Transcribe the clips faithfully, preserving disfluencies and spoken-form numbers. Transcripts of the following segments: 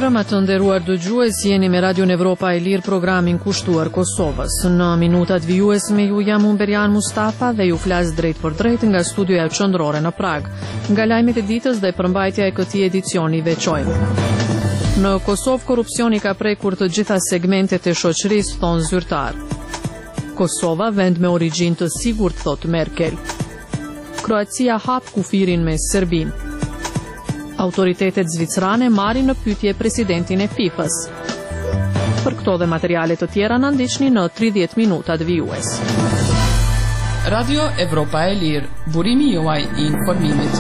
Përshëndetje të nderuar dëgjues, jeni me Radio Evropa e Lirë, programin kushtuar Kosovës. Në minutat vijuesme ju jam Umberian Mustafa dhe ju flas drejt për drejt nga studioja qendrore në Prag. Nga lajmet e ditës dhe përmbajtja e këtij edicioni veçojmë. Në Kosovë korrupsioni ka prekur të gjitha segmentet e shoqërisë, thon zyrtar. Kosova vend me origjinë të sigurt, thot Merkel. Kroacia hap kufirin me Serbinë. Autoritetet zvicrane marrin në pyetje presidentin e FIFA-s. Për këto dhe materiale të tjera na ndiqni në tridhjetë minutat vijues. Radio Evropa e Lirë, burimi juaj i informimit.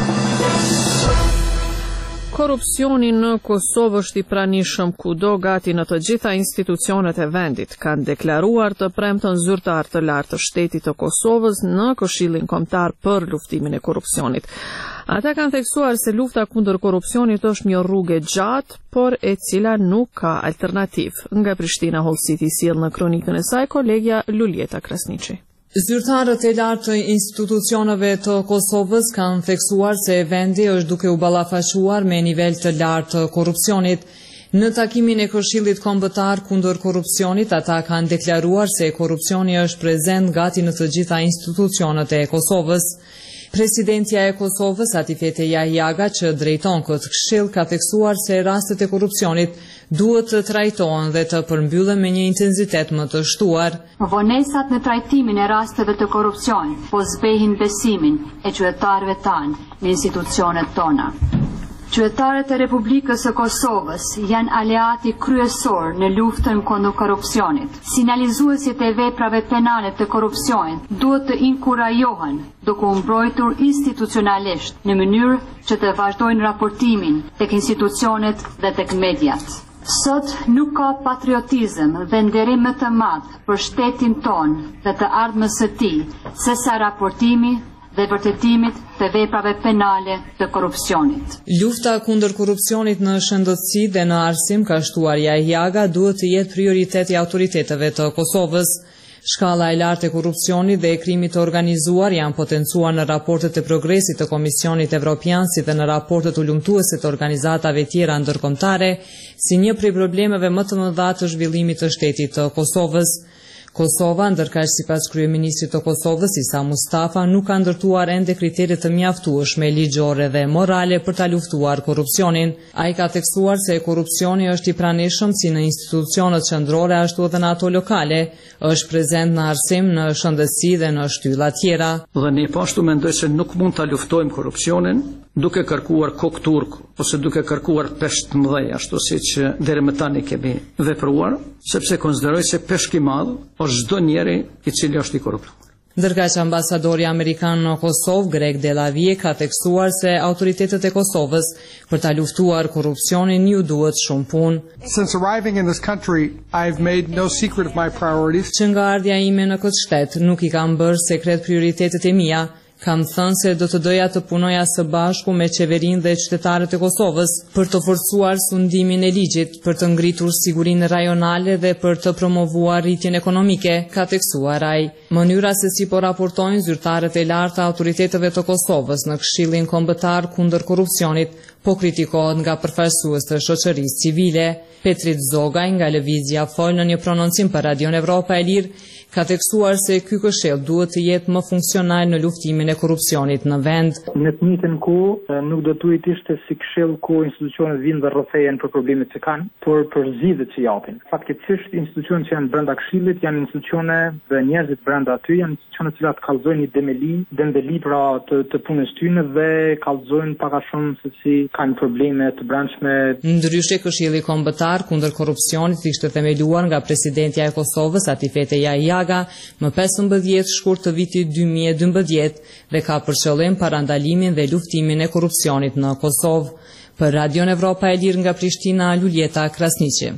Korrupsioni në Kosovë është i pranishëm kudo, gati në të gjitha institucionet e vendit, kanë deklaruar të premtën zyrtar të lartë të shtetit të Kosovës në Këshillin Kombëtar për luftimin e korrupsionit. Ata kanë theksuar se lufta kundër korrupsionit është një rrugë e gjatë, por e cila nuk ka alternativë. Nga Prishtina, Hall City sjell në kronikën e saj kolegja Luljeta Krasniqi. Zyrtarët e lartë të institucioneve të Kosovës kanë theksuar se vendi është duke u ballafaquar me nivel të lartë të korrupsionit. Në takimin e Këshillit Kombëtar kundër korrupsionit, ata kanë deklaruar se korrupsioni është prezent gati në të gjitha institucionet e Kosovës. Presidentja e Kosovës, Atifete Jahjaga, që drejton këtë këshill, ka theksuar se rastet e korrupsionit duhet të trajtohen dhe të përmbyllen me një intensitet më të shtuar. Vonesat në trajtimin e rasteve të korrupsionit po zbehin besimin e qytetarëve tanë në institucionet tona. Qytetarët e Republikës së Kosovës janë aleati kryesor në luftën kundër korrupsionit. Sinjalizuesit e veprave penale të korrupsionit duhet të inkurajohen duke u mbrojtur institucionalisht në mënyrë që të vazhdojnë raportimin tek institucionet dhe tek mediat. Sot nuk ka patriotizëm dhe nderim më të madh për shtetin ton dhe të ardhmës së tij sesa raportimi dhe vërtetimit të veprave penale të korrupsionit. Lufta kundër korrupsionit në shëndetësi dhe në arsim, ka shtuar Jahjaga, duhet të jetë prioritet i autoriteteve të Kosovës. Shkalla e lartë e korrupsionit dhe e krimit të organizuar janë potencuar në raportet e progresit të Komisionit Evropian, si dhe në raportet ulumtuese të organizatave tjera ndërkombëtare, si një prej problemeve më të mëdha të zhvillimit të shtetit të Kosovës. Kosova, ndërkaq sipas kryeministrit të Kosovës, Isa Mustafa, nuk ka ndërtuar ende kriteret të mjaftueshme ligjore dhe morale për ta luftuar korrupsionin. Ai ka theksuar se korrupsioni është i pranishëm si në institucionet qendrore ashtu edhe në ato lokale, është prezent në arsim, në shëndetësi dhe në shtylla tjera. Dhe ne po ashtu mendoj se nuk mund ta luftojmë korrupsionin duke kërkuar kokë turk ose duke kërkuar peshq të mëdhenj, ashtu siç deri më tani kemi vepruar, sepse konsideroj se peshk i madh është çdo njeri i cili është i korruptuar. Ndërkaq ambasadori amerikan në Kosovë, Greg Delavie, ka theksuar se autoritetet e Kosovës për ta luftuar korrupsionin ju duhet shumë punë. Since arriving in this country, I've made no secret of my priorities. Që nga ardhja ime në këtë shtet nuk i kam bërë sekret prioritetet e mia. Kam thënë se do të doja të punoja së bashku me qeverinë dhe qytetarët e Kosovës për të forcuar sundimin e ligjit, për të ngritur sigurinë rajonale dhe për të promovuar rritjen ekonomike, ka theksuar ai. Mënyra se si po raportojnë zyrtarët e lartë të autoriteteve të Kosovës në Këshillin Kombëtar kundër korrupsionit po kritikohet nga përfaqësues të shoqërisë civile. Petrit Zogaj nga Lëvizja fol në një prononcim për Radio Evropa e Lirë, ka theksuar se ky këshill duhet të jetë më funksional në luftimin e korrupsionit në vend. Në të njëjtën kohë nuk do duhet të ishte si këshill ku institucionet vinë dhe rrethehen për problemet që kanë, por për zgjidhjet që japin. Faktikisht institucionet që janë brenda këshillit janë institucione dhe njerëzit brenda aty janë institucione të cilat kallëzojnë një demeli, dembeli pra të, të punës tyre dhe kallëzojnë pak a shumë se si kanë probleme të brendshme. Ndryshe, Këshilli Kombëtar kundër korrupsionit ishte themeluar nga presidentja e Kosovës, Atifete Jahjaga, më pesëmbëdhjetë shkurt të vitit dy mijë e dymbëdhjetë dhe ka për qëllim parandalimin dhe luftimin e korrupsionit në Kosovë. Për Radio Evropa e Lirë nga Prishtina, Luljeta Krasniqi.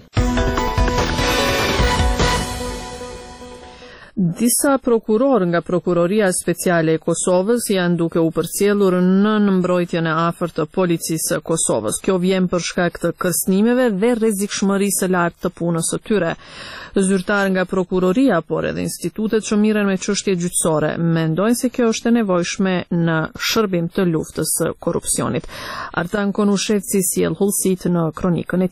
Disa prokuror nga Prokuroria Speciale e Kosovës janë duke u përcjellur në mbrojtjen e afërt të policisë së Kosovës. Kjo vjen për shkak të kërcënimeve dhe rrezikshmërisë së lartë të punës së tyre. Zyrtar nga prokuroria, por edhe institutet që mirën me çështje gjyqësore, mendojnë se kjo është e nevojshme në shërbim të luftës së korrupsionit. Artan Konushetsi sjell Hullësit në kronikën e tij.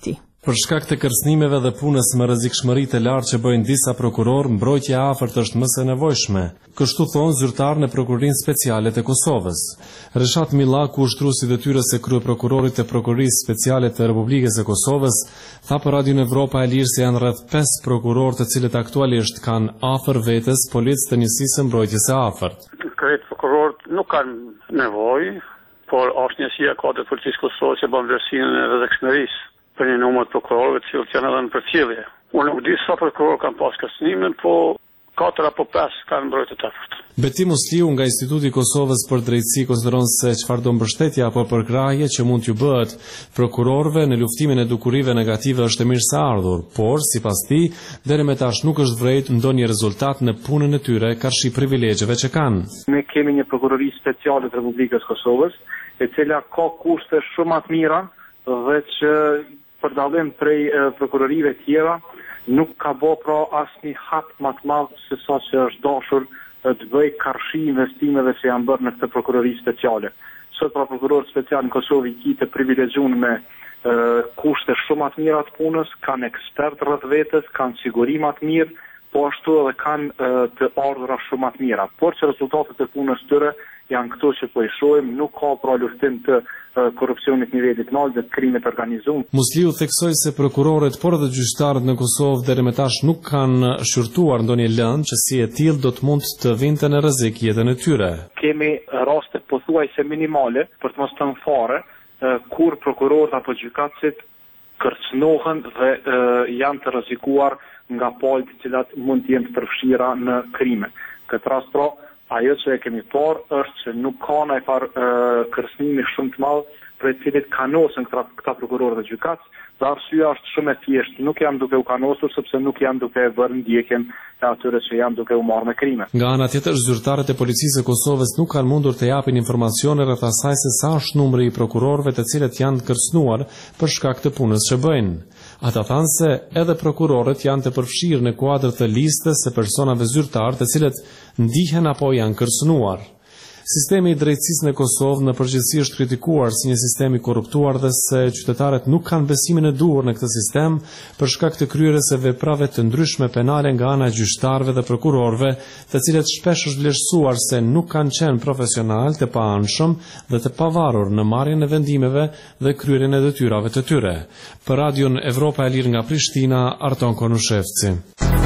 Për shkak të kërcënimeve dhe punës me rrezikshmëri të lartë që bëjnë disa prokurorë, mbrojtja e afërt është më se nevojshme. Kështu thon zyrtar në Prokurorinë Speciale të Kosovës. Reshat Millaku, ushtruesi detyrës së kryeprokurorit të Prokurisë Speciale të Republikës së Kosovës, tha për Radion Evropa e Lirë se janë rreth pesë prokurorë të cilët aktualisht kanë afër vetes policë të njësisë së mbrojtjes së afërt. Krejt prokurorët nuk kanë nevojë, por është njësia e kodit policisë Kosovës që bën vlerësimin e rrezikshmërisë për një numër të prokurorëve të cilët janë edhe në përcjellje. Unë nuk di sa prokurorë kanë pas kërcënimin, po katër apo pesë kanë mbrojtje të afërt. Betim Musliu nga Instituti i Kosovës për Drejtësi konsideron se çfarëdo mbështetje apo përkrahje që mund t'ju bëhet prokurorëve në luftimin e dukurive negative është e mirëseardhur, por sipas tij deri më tash nuk është vërejtë ndonjë rezultat në punën e tyre karshi privilegjeve që kanë. Ne kemi një prokurori speciale të Republikës Kosovës, e cila ka kushte shumë më të mira dhe që për dallim prej e, prokurorive tjera nuk ka bo pra asnjë hap më të madh se sa që është dashur të bëj karshi investimeve që janë bërë në këtë prokurori speciale. Sot pra prokurorët special në Kosovë i kitë privilegjuar me e, kushte shumë më të mira të punës, kanë ekspert rreth vetes, kanë siguri më të mirë, po ashtu edhe kanë e, të ardhura shumë më të mira. Por që rezultatet e punës tyre janë këto që po i shohim, nuk ka pra luftim të korrupsionit nivelit lartë dhe të krimit organizuar. Musliu theksoi se prokurorët por edhe gjyqtarët në Kosovë deri më tash nuk kanë shqyrtuar ndonjë lëndë që si e tillë do të mund të vinte në rrezik jetën e tyre. Kemi raste pothuajse minimale, për të mos thënë fare, kur prokurorët apo gjykatësit kërcënohen dhe e, janë të rrezikuar nga palët të cilat mund të jenë të përfshira në krime. Këtë rast pra, ajo që e kemi parë është që nuk ka ndonjë farë kërcënimi shumë të madh për të cilit kanosen këta, këta prokurorë dhe gjykatës, dhe arsyeja është shumë e thjeshtë, nuk janë duke u kanosur sepse nuk janë duke bërë ndjekjen e atyre që janë duke u marrë me krime. Nga ana tjetër, zyrtarët e policisë së Kosovës nuk kanë mundur të japin informacione rreth asaj se sa është numri i prokurorëve të cilët janë kërcënuar për shkak të punës që bëjnë. Ata thanë se edhe prokurorët janë të përfshirë në kuadër të listës së personave zyrtar të cilët ndihen apo janë kërcënuar. Sistemi i drejtësisë në Kosovë në përgjithësi është kritikuar si një sistem i korruptuar dhe se qytetarët nuk kanë besimin e duhur në këtë sistem për shkak të kryerjes së veprave të ndryshme penale nga ana e gjyqtarëve dhe prokurorëve, të cilët shpesh është vlerësuar se nuk kanë qenë profesional, të paanshëm dhe të pavarur në marrjen e vendimeve dhe kryerjen e detyrave të tyre. Për Radion Evropa e Lirë nga Prishtina, Arton Konushevci.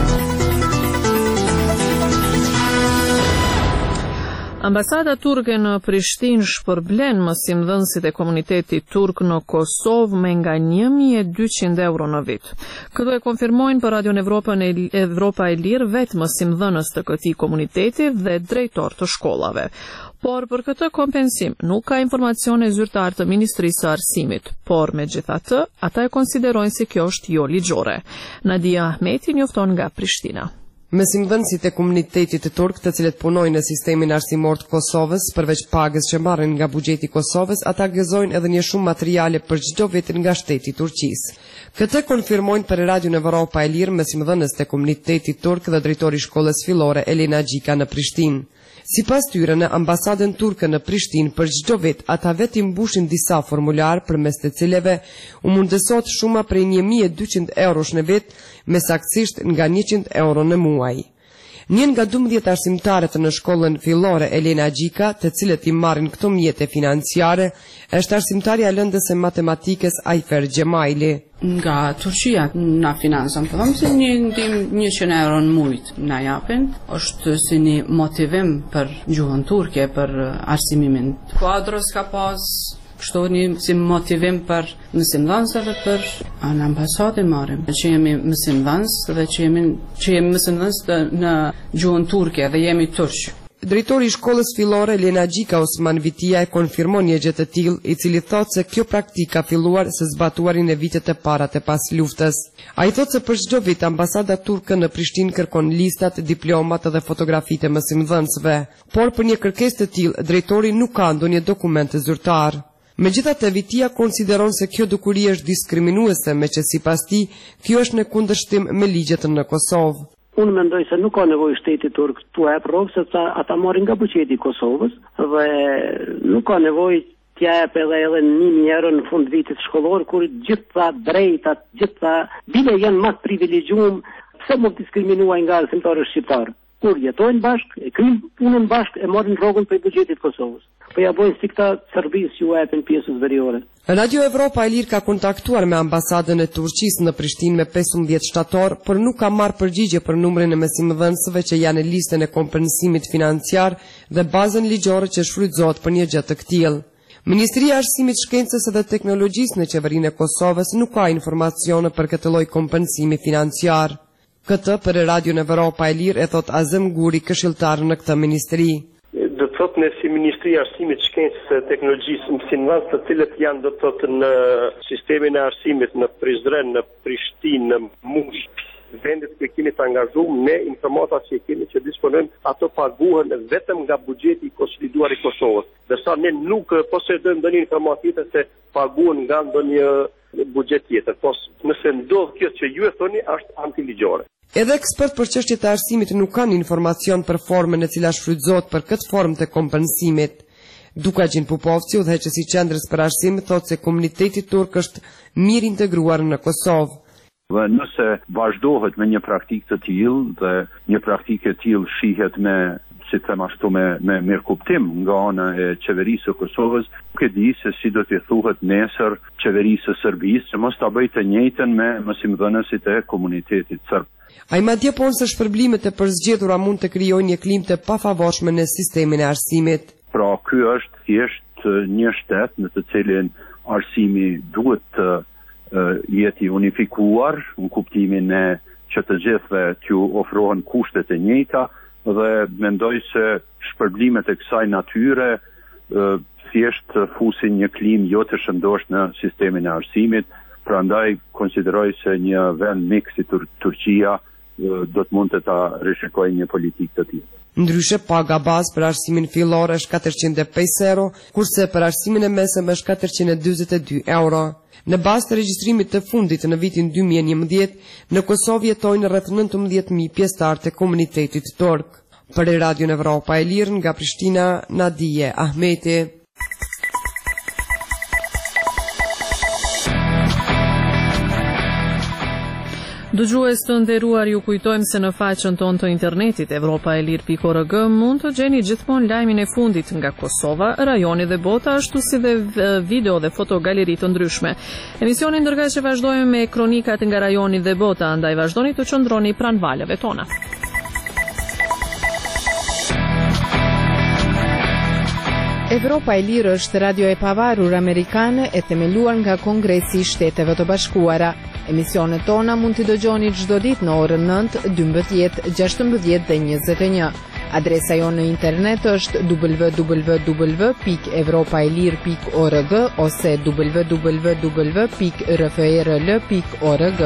Ambasada turke në Prishtinë shpërblen mësimdhënësit e komunitetit turk në Kosovë me nga një mijë e dyqind euro në vit. Këto e konfirmojnë për Radion Evropa e Evropa e Lirë vetë mësimdhënës të këtij komuniteti dhe drejtor të shkollave. Por për këtë kompensim nuk ka informacione zyrtar të Ministrisë së Arsimit, por megjithatë, ata e konsiderojnë se kjo është jo ligjore. Nadia Ahmeti njofton nga Prishtina. Mësimdhënësit e komunitetit të turk të cilët punojnë në sistemin arsimor të Kosovës, përveç pagës që marrin nga buxheti i Kosovës, ata gëzojnë edhe një shumë materiale për çdo vit nga shteti i Turqisë. Këtë konfirmojnë për Radion Evropa e Lirë mësimdhënës të komunitetit turk dhe drejtori i shkollës fillore Elena Gjika në Prishtinë. Sipas tyre, në ambasadën turke në Prishtinë për çdo vit ata vetë mbushin disa formular përmes të cilave u mundësot shuma prej një mijë e dyqind eurosh në vit, me saktësisht nga njëqind euro në muaj. Një nga dymbëdhjetë arsimtarët në shkollën fillore Elena Gjika, të cilët i marrin këto mjete financiare, është arsimtarja lëndës e matematikës Ayfer Gjemajli. Nga Turqia na financon, po them se një ndim njëqind euro në muaj na japin, është si një motivim për gjuhën turke, për arsimimin. Kuadros ka pas kështu një si motivim për mësimdhënësve dhe për në ambasadë marrim. Që jemi mësimdhënës dhe që jemi që jemi mësimdhënës në gjuhën turke dhe jemi turq. Drejtori i shkollës fillore Elena Gjika Osman Vitia e konfirmon një gjë të tillë, i cili thotë se kjo praktikë ka filluar së zbatuarin e vitet e para të pas luftës. Ai thotë se për çdo vit ambasada turke në Prishtinë kërkon listat, diplomat dhe fotografitë e mësimdhënësve, por për një kërkesë të tillë drejtori nuk ka ndonjë dokument zyrtar. Megjithatë, Vitia konsideron se kjo dukuri është diskriminuese, me që sipas tij kjo është në kundërshtim me ligjet në Kosovë. Unë mendoj se nuk ka nevojë shteti turk tu hap rrogë sepse ata marrin nga buxheti i Kosovës dhe nuk ka nevojë t'jep edhe edhe një euro në fund vitit shkollor, kur gjitha drejtat, gjitha bile janë më të privilegjuar, pse mund të diskriminuar nga arsimtarët shqiptar? Kur jetojnë bashkë, e kryjnë punën bashkë, e marrin rrogën për buxhetit të Kosovës. Po ja bojnë si këta servisë që u japin pjesës veriore. Radio Evropa e Lirë ka kontaktuar me ambasadën e Turqisë në Prishtinë me pesëmbëdhjetë shtator, por nuk ka marrë përgjigje për numrin e mësimdhënësve që janë në listën e kompensimit financiar dhe bazën ligjore që shfrytëzohet për një gjë të tillë. Ministria e Arsimit, Shkencës dhe Teknologjisë në qeverinë e Kosovës nuk ka informacione për këtë lloj kompensimi financiar. Këtë për Radio Evropa e Lirë e thot Azem Guri, këshilltar në këtë ministri. Do të thotë ne si Ministria e Arsimit, Shkencës dhe Teknologjisë, mësimdhënës të cilët janë do të thotë në sistemin e arsimit në Prizren, në Prishtinë, në Mush, vendet që kemi të angazhuar, ne informata që kemi që disponojmë, ato paguhen vetëm nga buxheti i konsoliduar i Kosovës. Dërsa ne nuk posedojmë ndonjë informatë tjetër se paguhen nga ndonjë buxhet tjetër. Po nëse ndodh kjo që ju e thoni, është antiligjore. Edhe ekspert për çështjet e arsimit nuk kanë informacion për formën e cila shfrytëzohet për këtë formë të kompensimit. Duka Gjin Pupovci, udhëheqësi i Qendrës për Arsim, thotë se komuniteti turk është mirë integruar në Kosovë. Dhe nëse vazhdohet me një praktikë të tillë dhe një praktikë e tillë shihet me, si të them ashtu, me, me mirëkuptim nga ana e qeverisë së Kosovës, nuk e di se si do t'i thuhet nesër qeverisë së Serbisë që mos ta bëjë të njëjtën me mësimdhënësit e komunitetit serb. Ai madje ponë se shpërblimet e përzgjedhura mund të krijojnë një klimë të pafavorshme në sistemin e arsimit. Pra ky është thjesht një shtet në të cilin arsimi duhet të jeti unifikuar në kuptimin e që të gjithëve t'ju ofrohen kushtet e njëjta dhe mendoj se shpërblimet e kësaj natyre thjesht fusin një klimë jo të shëndosh në sistemin e arsimit, prandaj konsideroj se një vend mik si Tur Turqia do të mund të ta rishikojë një politikë të tillë. Ndryshe, paga bazë për arsimin fillor është katërqind e pesë euro, kurse për arsimin e mesëm është katërqind e dyzet e dy euro. Në bazë të regjistrimit të fundit në vitin dy mijë e njëmbëdhjetë, në Kosovë jetojnë rreth nëntëmbëdhjetë mijë pjesëtar të komunitetit turk. Për Radio Evropa e Lirë nga Prishtina, Nadije Ahmeti. Dëgjues të nderuar, ju kujtojmë se në faqen tonë të internetit evropa e lir pikë org mund të gjeni gjithmonë lajmin e fundit nga Kosova, rajoni dhe bota, ashtu si dhe video dhe fotogaleri të ndryshme. Emisioni ndërkaq që vazhdojmë me kronikat nga rajoni dhe bota, andaj vazhdoni të qëndroni pranë valeve tona. Evropa e Lirë është radio e pavarur amerikane e themeluar nga Kongresi i Shteteve të Bashkuara. Emisionet tona mund t'i dëgjoni çdo ditë në orën nëntë, dymbëdhjetë, gjashtëmbëdhjetë dhe njëzet e një. Adresa jonë në internet është w w w pikë evropa e lir pikë org ose w w w pikë r f r l pikë org.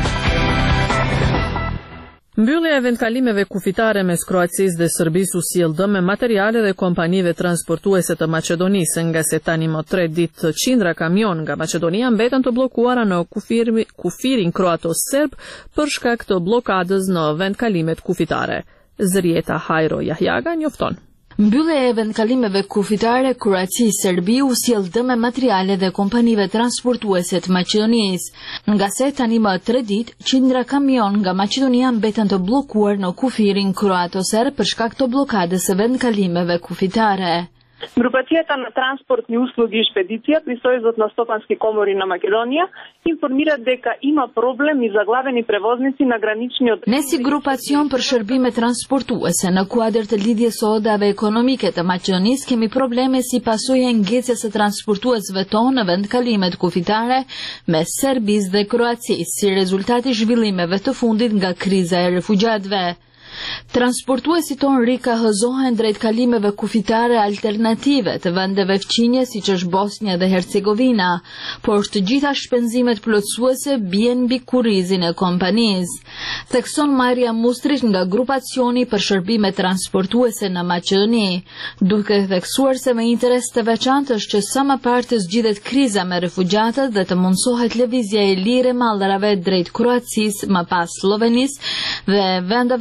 Mbyllja e vendkalimeve kufitare mes Kroacisë dhe Serbisë u sjell dëm me materiale dhe kompanive transportuese të Maqedonisë, nga se tani më tre ditë qindra kamion nga Maqedonia mbeten të bllokuara në kufiri, kufirin kroato-serb për shkak të blokadës në vendkalimet kufitare. Zërieta Hajro Jahjaga njofton. Mbyllja e vendkalimeve kufitare Kroaci-Serbi u sjell dëm me materiale dhe kompanive transportuese të Maqedonisë, nga se tani më tre ditë qindra kamion nga Maqedonia mbeten të bllokuar në kufirin kroato-serb për shkak të blokadës së vendkalimeve kufitare. Групацията на транспортни услуги и шпедиција при Сојузот на стопански комори на Македонија информира дека има проблем и заглавени превозници на граничниот. Ne si grupacion për shërbime transportuese në kuadër të lidhjes së odave ekonomike të Maqedonisë kemi probleme si pasojë e ngecjes së transportuesve tonë në vendkalimet kufitare mes Serbisë dhe Kroacisë si rezultati i zhvillimeve të fundit nga kriza e refugjatëve. Transportuesit tonë rikahëzohen drejt kalimeve kufitare alternative të vendeve fqinje siç është Bosnia dhe Hercegovina, por të gjitha shpenzimet plotësuese bien mbi kurrizin e kompanisë. Thekson Marja Mustrić nga grupacioni për shërbime transportuese në Maqedoni, duke theksuar se me interes të veçantë është që sa më parë të zgjidhet kriza me refugjatët dhe të mundsohet lëvizja e lirë e mallrave drejt Kroacisë, më pas Slovenisë dhe vendeve të tjera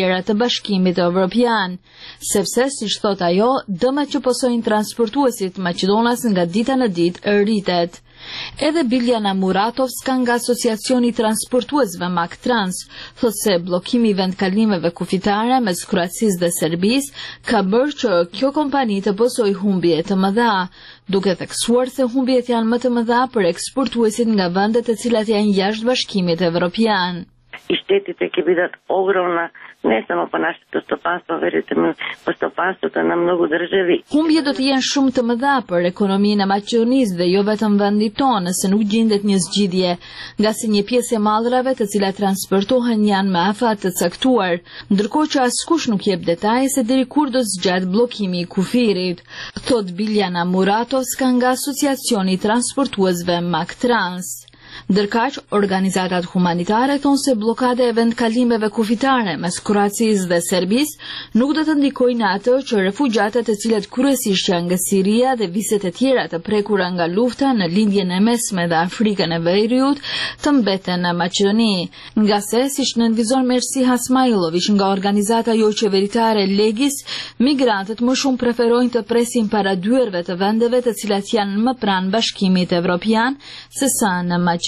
tjera të Bashkimit Evropian, sepse, siç thot ajo, dëmet që posojnë transportuesit Maqedonas nga dita në ditë rritet. Edhe Biljana Muratovska nga Asociacioni Transportuesve Mak Trans thot se bllokimi i vendkalimeve kufitare mes Kroacisë dhe Serbisë ka bërë që kjo kompani të posojë humbje të mëdha, duke theksuar se humbjet janë më të mëdha për eksportuesit nga vendet të cilat janë jashtë Bashkimit Evropian. I shtetite će biti ogromna, ne samo po našето stopanstvo, verujte mi, po stopanstvu na mnogo državi. Humbje do të jenë shumë të mëdha për ekonominë e Maqedonisë dhe jo vetëm vendit tonë, se nuk gjendet një zgjidhje, nga se një pjesë e mallrave të cilat transportohen janë me afat të caktuar, ndërkohë që askush nuk jep detaje se deri kur do zgjat bllokimi i kufirit, thot Biljana Muratovska nga Asociacioni Transportuesve Mak Trans. Ndërkaq, organizatat humanitare thonë se blokade e vendkalimeve kufitare mes Kroacisë dhe Serbisë nuk do të ndikojnë atë që refugjatët të cilët kryesisht janë nga Siria dhe viset e tjera të prekura nga lufta në lindjen e mesme dhe Afrikën e Veriut të mbeten në Maqedoni, nga se, siç nënvizon Mersi Hasmailović nga organizata jo qeveritare Legis, migrantët më shumë preferojnë të presin para dyerve të vendeve të cilat janë më pranë Bashkimit Evropian sesa në Maqedoni.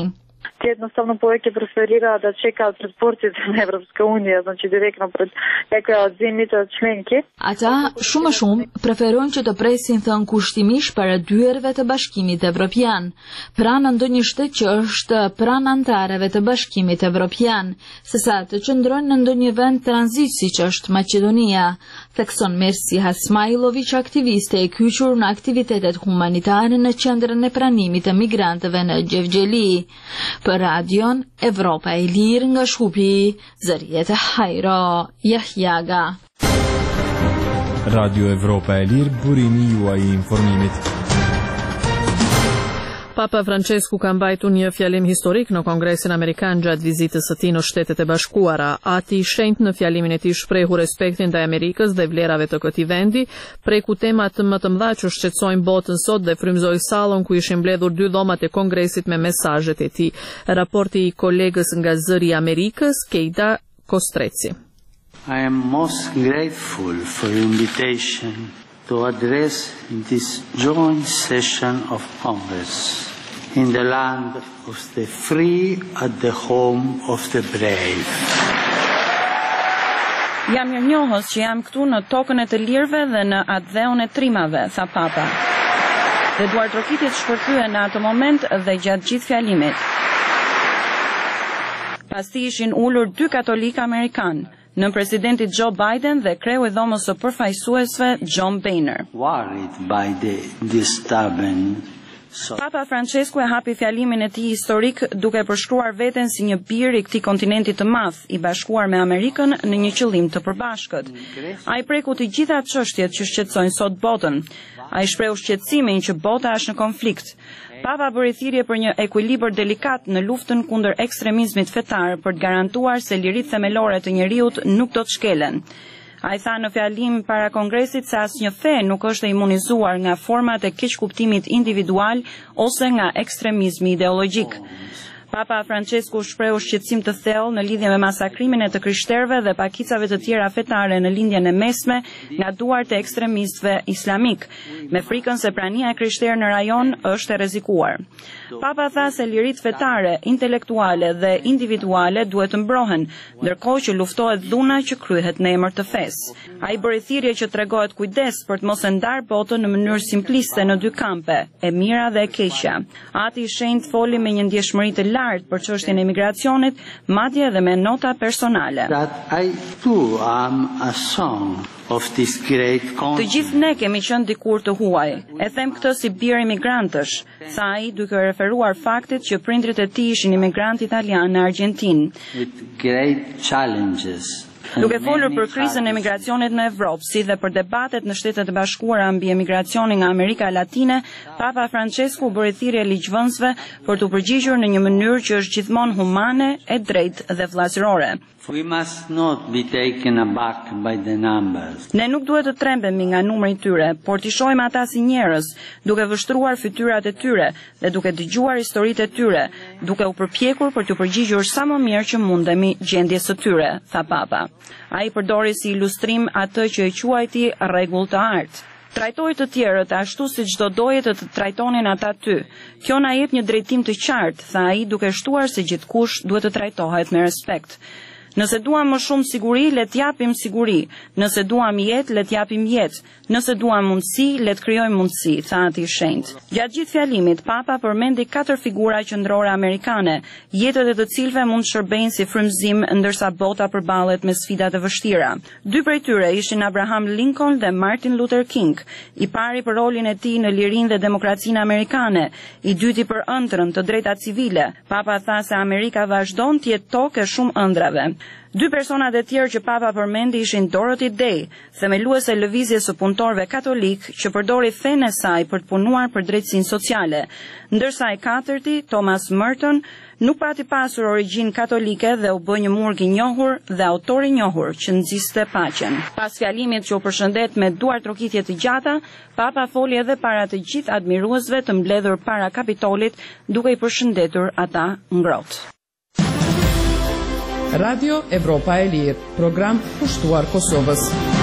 Те jednostavno повеќе преферираат да чекаат пред портите на Европска унија, значи директно пред некоја од земјите членки. Ata shumë më shumë preferojnë që të presin thënë kushtimisht para dyerve të Bashkimit Evropian, pranë ndonjë shtet që është pranë antareve të Bashkimit Evropian, sesa të qëndrojnë në ndonjë vend tranzit siç është Maqedonia, thekson Mersi Hasmailović, aktiviste e kyçur në aktivitetet humanitare në qendrën e pranimit të migrantëve në Gjevgjeli. Për radion Evropa e Lirë nga Shkupi, Zërjet e Hajro, Jahjaga. Radio Evropa e Lirë, burimi juaj i informimit. Papa Francesku ka mbajtur një fjalim historik në Kongresin Amerikan gjatë vizitës së tij në Shtetet e Bashkuara. Ati i shenjtë në fjalimin e tij shprehu respektin ndaj Amerikës dhe vlerave të këtij vendi, preku temat më të mëdha që shqetësojnë botën sot dhe frymëzoi sallën ku ishin mbledhur dy dhomat e Kongresit me mesazhet e tij. Raporti i kolegës nga Zëri i Amerikës, Keita Kostreci. I am most grateful for your invitation to address this joint session of Congress in the land of the free at the home of the brave. Jam mirënjohës që jam këtu në tokën e të lirëve dhe në atë dheun e trimave, tha Papa. Dhe duart rokitit shpërthyen në atë moment dhe gjatë gjithë fjalimit. Pas tij ishin ulur dy katolik amerikan, nën presidenti Joe Biden dhe kreu i dhomës së përfaqësuesve John Boehner. Worried by the disturbing Papa Francesku e hapi fjalimin e tij historik duke përshkruar veten si një bir i këtij kontinenti të madh, i bashkuar me Amerikën në një qëllim të përbashkët. Ai preku të gjitha çështjet që shqetësojnë sot botën. Ai shprehu shqetësimin që bota është në konflikt. Papa bëri thirrje për një ekuilibër delikat në luftën kundër ekstremizmit fetar për të garantuar se liritë themelore të njeriut nuk do të shkelen. Ai tha në fjalim para Kongresit se asnjë fe nuk është e imunizuar nga format e keqkuptimit individual ose nga ekstremizmi ideologjik. Papa Francesku shprehu shqetësim të thellë në lidhje me masakrimin e të krishterëve dhe pakicave të tjera fetare në lindjen e mesme nga duart e ekstremistëve islamik, me frikën se prania e krishterë në rajon është e rrezikuar. Papa tha se liritë fetare, intelektuale dhe individuale duhet të mbrohen, ndërkohë që luftohet dhuna që kryhet në emër të fesë. Ai bëri thirrje që tregohet kujdes për të mos e ndarë botën në mënyrë simpliste në dy kampe, e mira dhe e keqja. Ati i shenjtë foli me një ndjeshmëri të lartë për çështjen e migracionit, madje edhe me nota personale. That I too am a son of this great Të gjithë ne kemi qenë dikur të huaj. E them këtë si bir imigrantësh, tha ai duke referuar faktit që prindrit e tij ishin imigrantë italianë në Argjentinë. With great challenges. Duke folur për krizën e emigracionit në Evropë, si dhe për debatet në Shtetet e Bashkuara mbi emigracionin nga Amerika Latine, Papa Francesku bëri thirrje ligjvënësve për të përgjigjur në një mënyrë që është gjithmonë humane, e drejtë dhe vëllazërore. We must not be taken aback by the numbers. Ne nuk duhet të trembemi nga numri i tyre, por t'i shohim ata si njerëz, duke vështruar fytyrat e tyre dhe duke dëgjuar historitë e tyre, duke u përpjekur për t'u përgjigjur sa më mirë që mundemi gjendjes së tyre, tha Papa. Ai përdori si ilustrim atë që e quajti rregull të artë. Trajtoj të tjerët ashtu si çdo doje të të trajtonin ata ty. Kjo na jep një drejtim të qartë, tha ai duke shtuar se gjithkush duhet të trajtohet me respekt. Nëse duam më shumë siguri, le t'japim siguri. Nëse duam jetë, le t'japim jetë. Nëse duam mundësi, le të krijojmë mundësi, tha ati i shenjtë. Gjatë gjithë fjalimit, Papa përmendi katër figura qendrore amerikane, jetët e të cilëve mund të shërbejnë si frymëzim ndërsa bota përballet me sfida të vështira. Dy prej tyre ishin Abraham Lincoln dhe Martin Luther King, i pari për rolin e tij në lirinë dhe demokracinë amerikane, i dyti për ëndrrën të drejtat civile. Papa tha se Amerika vazhdon të jetë tokë e shumë ëndrave. Dy personat e tjerë që Papa përmendi ishin Dorothy Day, themeluese e lëvizjes së punëtorëve katolik që përdori fenë e saj për të punuar për drejtësinë sociale, ndërsa i katërti, Thomas Merton, nuk pati pasur origjinë katolike dhe u bë një murg i njohur dhe autor i njohur që nxiste paqen. Pas fjalimit që u përshëndet me duar trokitje të gjata, Papa foli edhe para të gjithë admiruesve të mbledhur para Kapitolit, duke i përshëndetur ata ngrohtë. Radio Evropa e Lirë, program kushtuar Kosovës.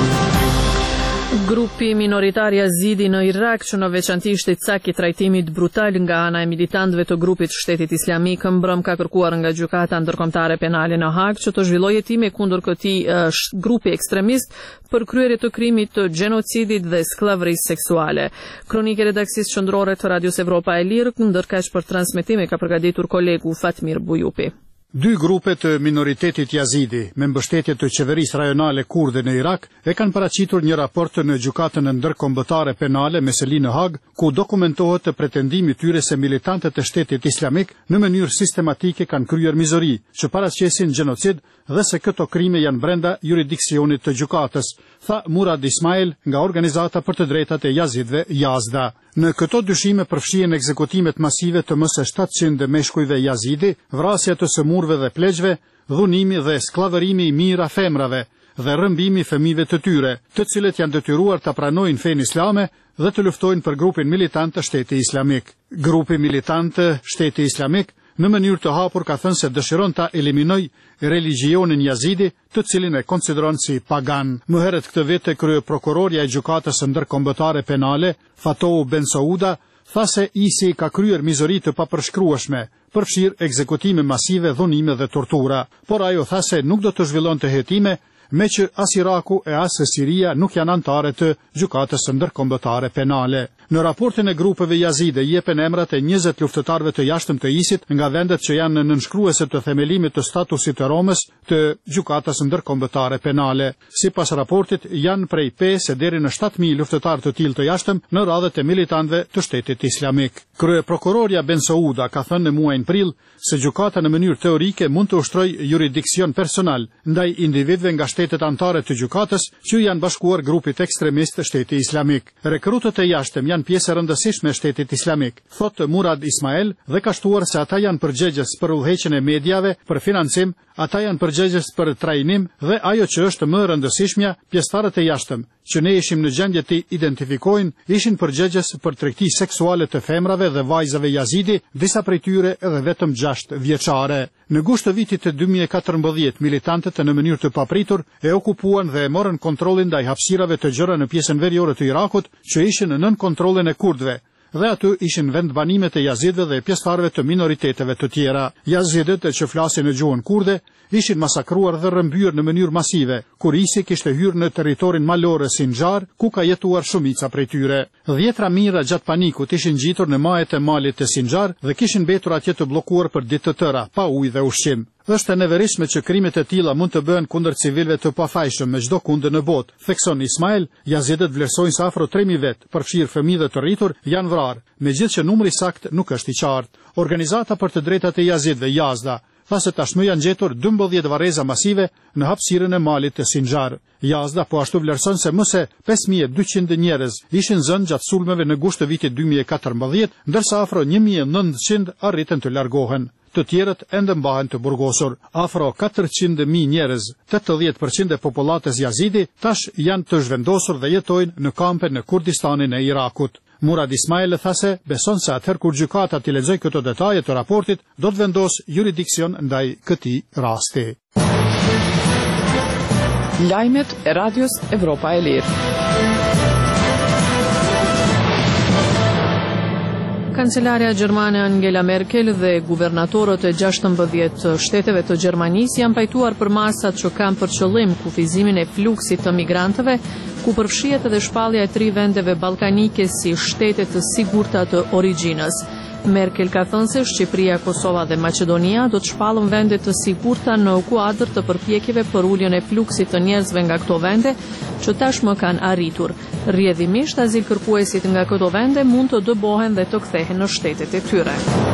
Grupi minoritar Yazidi në Irak, që në veçanti ishte cak i trajtimit brutal nga ana e militantëve të grupit Shtetit Islamik, mbrëm ka kërkuar nga gjykata ndërkombëtare penale në Hag që të zhvillojë hetime kundër këtij grupi ekstremist për kryerje të krimit të gjenocidit dhe skllavërisë seksuale. Kronike redaksisë qendrore të Radios Evropa e Lirë, ndërkaq për transmetime ka përgatitur kolegu Fatmir Bujupi. Dy grupe të minoritetit Yazidi, me mbështetje të qeverisë rajonale kurde në Irak, e kanë paraqitur një raport në gjykatën ndërkombëtare penale me seli në Hag, ku dokumentohet të pretendimi tyre se militantët e Shtetit Islamik në mënyrë sistematike kanë kryer mizori, që paraqesin gjenocid dhe se këto krime janë brenda jurisdiksionit të gjykatës, tha Murad Ismail nga Organizata për të Drejtat e Yazidëve Yazda. Në këto dyshime përfshihen ekzekutimet masive të më së shtatëqind meshkujve Yazidi, vrasja të sëmurëve dhe pleqve, dhunimi dhe skllavërimi i mira femrave dhe rrëmbimi fëmijëve të tyre, të cilët janë detyruar ta pranojnë fenë islame dhe të luftojnë për grupin militant të Shtetit Islamik. Grupi militant të Shtetit Islamik në mënyrë të hapur ka thënë se dëshiron ta eliminoj religionin Yazidi, të cilin e konsideron si pagan. Më herët këtë vit krye prokurorja e gjykatës ndërkombëtare penale, Fatou Ben Sauda, tha se I S I ka kryer mizori të papërshkrueshme, përfshir ekzekutime masive, dhunime dhe tortura, por ajo tha se nuk do të zhvillonte hetime, me që as Iraku e as Siria nuk janë anëtare të gjykatës ndërkombëtare penale. Në raportin e grupeve Yazide jepen emrat e njëzet luftëtarëve të jashtëm të ISIT nga vendet që janë nënshkruese të themelimit të statusit të Romës të gjykatës ndërkombëtare penale. Sipas raportit janë prej pesë deri në shtatë mijë luftëtarë të tillë të jashtëm në radhët e militantëve të Shtetit Islamik. Kryeprokurorja Ben Sauda ka thënë në muajin prill se gjykata në mënyrë teorike mund të ushtrojë jurisdiksion personal ndaj individëve nga shtetet anëtare të gjykatës që janë bashkuar grupit ekstremist të Shtetit Islamik. Rekrutët e jashtëm janë pjesë e rëndësishme e Shtetit Islamik, thotë Murad Ismail, dhe ka shtuar se ata janë përgjegjës për udhëheqjen e mediave, për financim, ata janë përgjegjës për trajnim dhe ajo që është më e rëndësishmja, pjesëtarët e jashtëm, që ne ishim në gjendje të identifikojnë, ishin përgjegjës për tregti seksuale të femrave dhe vajzave Yazidi, disa prej tyre edhe vetëm gjashtë vjeçare. Në gusht të vitit të dy mijë e katërmbëdhjetë, militantët në mënyrë të papritur e okupuan dhe e morën kontrollin ndaj hapësirave të gjëra në pjesën veriore të Irakut, që ishin nën kontrollin e kurdëve, dhe aty ishin vendbanimet e Yazidëve dhe pjesëtarëve të minoriteteve të tjera. Yazidët që flasin në gjuhën kurde ishin masakruar dhe rrëmbyer në mënyrë masive, kur I S I kishte hyrë në territorin malore Sinjar, ku ka jetuar shumica prej tyre. Dhjetra mijëra gjatë panikut ishin gjitur në majet e malit të Sinjar dhe kishin mbetur atje të bllokuar për ditë të tëra, pa ujë dhe ushqim. Është e neverishme që krimet e tilla mund të bëhen kundër civilëve të pafajshëm me çdo kundër në botë, thekson Ismail. Yazidët vlerësojnë se afro tre mijë vet, përfshirë fëmijë dhe të rritur, janë vrarë, megjithëse numri sakt nuk është i qartë. Organizata për të drejtat e Yazidëve Yazda tha se tashmë janë gjetur dymbëdhjetë varreza masive në hapësirën e malit të Sinjar. Yazda po ashtu vlerëson se më se pesë mijë e dyqind njerëz ishin zënë gjatë sulmeve në gusht të vitit dy mijë e katërmbëdhjetë, ndërsa afro një mijë e nëntëqind arritën të largohen. të tjerët ende mbahen të burgosur. Afro katërqind mijë njerëz, tetëdhjetë përqind e popullatës Yazidi, tash janë të zhvendosur dhe jetojnë në kampe në Kurdistanin e Irakut. Murad Ismail tha se beson se atëherë kur gjykata t'i lexojë këto detaje të raportit, do të vendos juridiksion ndaj këtij rasti. Lajmet e Radios Evropa e Lirë. Kancelarja gjermane Angela Merkel dhe guvernatorët e gjashtëmbëdhjetë shteteve të Gjermanisë janë pajtuar për masat që kanë për qëllim kufizimin e fluksit të migrantëve, ku përfshihet edhe shpallja e tri vendeve ballkanike si shtete të sigurta të origjinës. Merkel ka thënë se Shqipëria, Kosova dhe Maqedonia do të shpallën vende të sigurta në kuadër të përpjekjeve për uljen e fluksit të njerëzve nga këto vende, që tashmë kanë arritur. Rrjedhimisht azilkërkuesit nga këto vende mund të dëbohen dhe të kthehen në shtetet e tyre.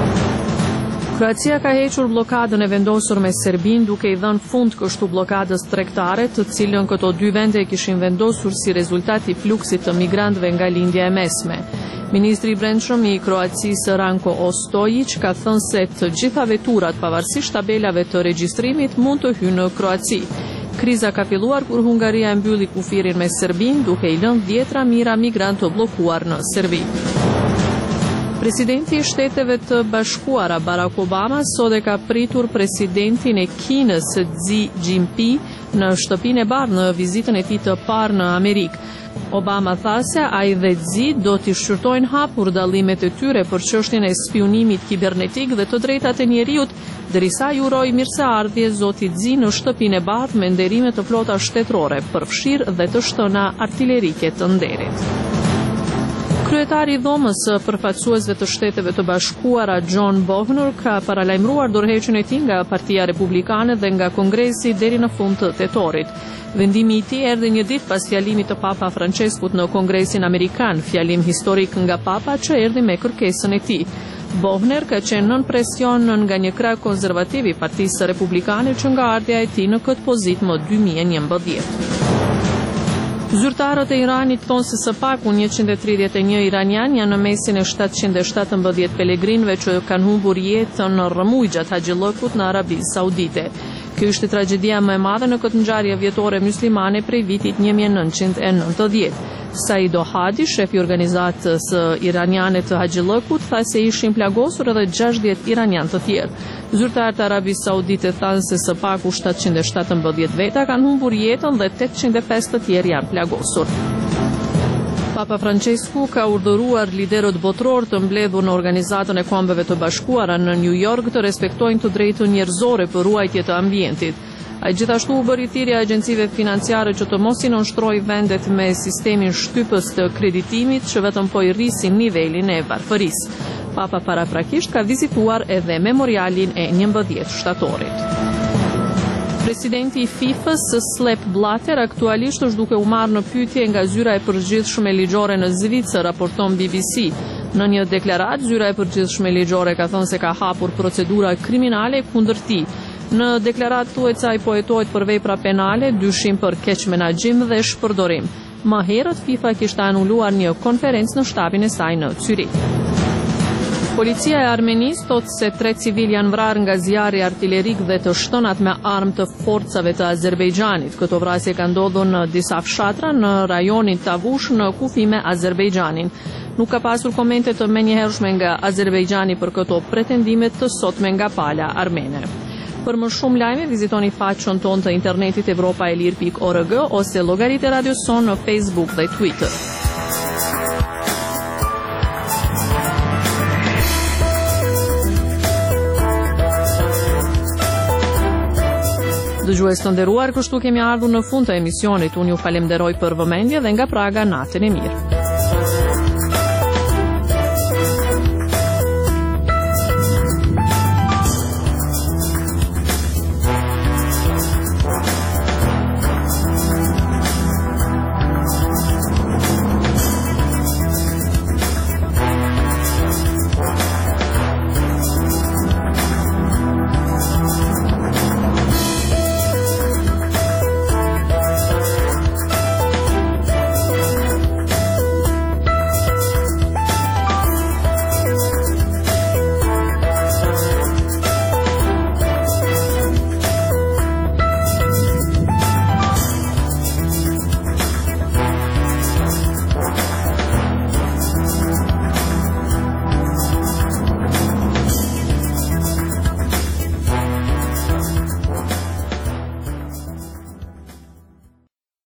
Kroacia ka hequr bllokadën e vendosur me Serbinë duke i dhënë fund kështu bllokadës tregtare, të cilën këto dy vende e kishin vendosur si rezultat i fluksit të migrantëve nga lindja e mesme. Ministri i Brendshëm i Kroacisë Ranko Ostojić ka thënë se të gjitha veturat pavarësisht tabelave të regjistrimit mund të hyjnë në Kroaci. Kriza ka filluar kur Hungaria e mbylli kufirin me Serbinë duke i lënë dhjetra mijëra migrantë të bllokuar në Serbi. Presidenti i Shteteve të Bashkuara Barack Obama sot e ka pritur presidentin e Kinës Xi Jinping në shtëpinë e bardhë në vizitën e tij të parë në Amerikë. Obama tha se ai dhe Xi do t'i shqyrtojnë hapur dallimet e tyre për çështjen e spionimit kibernetik dhe të drejtat e njeriut, derisa i uroi mirëseardhje zotit Xi në shtëpinë e bardhë me nderime të flota shtetërore, përfshirë dhe të shtëna artillerike të nderit. Kryetari i dhomës së përfaqësuesve të Shteteve të Bashkuara John Boehner ka paralajmëruar dorëheqjen e tij nga Partia Republikane dhe nga Kongresi deri në fund të tetorit. Vendimi i tij erdhi një ditë pas fjalimit të Papa Franceskut në Kongresin Amerikan, fjalim historik nga Papa që erdhi me kërkesën e tij. Boehner ka qenë nën presion nga një krah konservativ i Partisë Republikane që nga ardhja e tij në këtë pozitë më dy mijë e njëmbëdhjetë. Zyrtarët e Iranit thonë se së paku njëqind e tridhjetë e një iranian janë në mesin e shtatëqind e shtatëmbëdhjetë pelegrinëve që kanë humbur jetën në rrëmuj gjatë Haxhillëkut në Arabinë Saudite. Kjo ishte tragjedia më e madhe në këtë ngjarje vjetore myslimane prej vitit një mijë e nëntëqind e nëntëdhjetë. Saido Hadi, shefi i organizatës iraniane të Haxhillëkut, tha se ishin plagosur edhe gjashtëdhjetë iranianë të tjerë. Zyrtarët e Arabisë Saudite thanë se së paku shtatëqind e shtatëmbëdhjetë veta kanë humbur jetën dhe tetëqind e pesë të tjerë janë plagosur. Papa Francesku ka urdhëruar liderët botror të mbledhur në Organizatën e Kombeve të Bashkuara në New York të respektojnë të drejtën njerëzore për ruajtje të ambientit. Ai gjithashtu u bëri thirrje agjencive financiare që të mos i nënshtrojë vendet me sistemin shtypës të kreditimit që vetëm po i rrisin nivelin e varfërisë. Papa paraprakisht ka vizituar edhe memorialin e njëmbëdhjetë shtatorit. Presidenti i FIFA-s, Sepp Blatter, aktualisht është duke u marrë në pyetje nga zyra e përgjithshme ligjore në Zvicër, raporton B B C. Në një deklaratë, zyra e përgjithshme ligjore ka thënë se ka hapur procedura kriminale kundër tij. Në deklaratë thuhet se ai po hetohet për vepra penale, dyshim për keq menaxhim dhe shpërdorim. Më herët FIFA kishte anuluar një konferencë në shtabin e saj në Zyrich. Policia e Armenisë thotë se tre civil janë vrarë nga zjarri artillerik dhe të shtënat me armë të forcave të Azerbejxhanit. Këto vrasje kanë ndodhur në disa fshatra në rajonin Tavush në kufi me Azerbejxhanin. Nuk ka pasur komente të menjëhershme nga Azerbejxhani për këto pretendime të sotme nga pala armene. Për më shumë lajme, vizitoni faqen tonë të internetit evropa e lir pikë org ose llogaritë e Radios Son në Facebook dhe Twitter. Dëgjues të nderuar, kështu kemi ardhur në fund të emisionit. Unë ju falenderoj për vëmendje dhe nga Praga natën e mirë.